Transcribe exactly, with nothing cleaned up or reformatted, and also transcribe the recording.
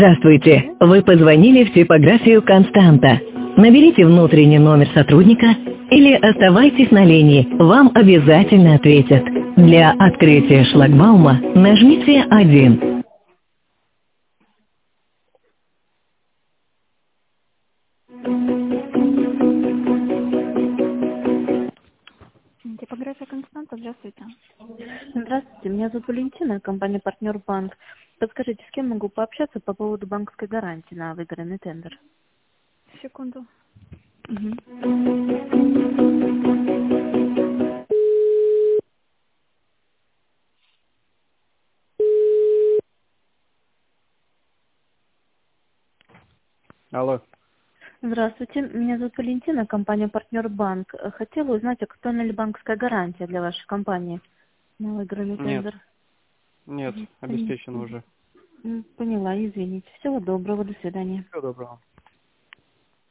Здравствуйте. Вы позвонили в типографию «Константа». Наберите внутренний номер сотрудника или оставайтесь на линии. Вам обязательно ответят. Для открытия шлагбаума нажмите один. Типография «Константа», здравствуйте. Здравствуйте, меня зовут Валентина, компания «Партнер Банк». Подскажите, с кем могу пообщаться по поводу банковской гарантии на выигранный тендер? Секунду. Мгм. Алло. Здравствуйте, меня зовут Валентина, компания «Партнер Банк». Хотела узнать, актуальна ли банковская гарантия для вашей компании на выигранный Нет, тендер? нет, Мгм. обеспечено уже. М, Поняла, извините. Всего доброго, до свидания. Всего доброго.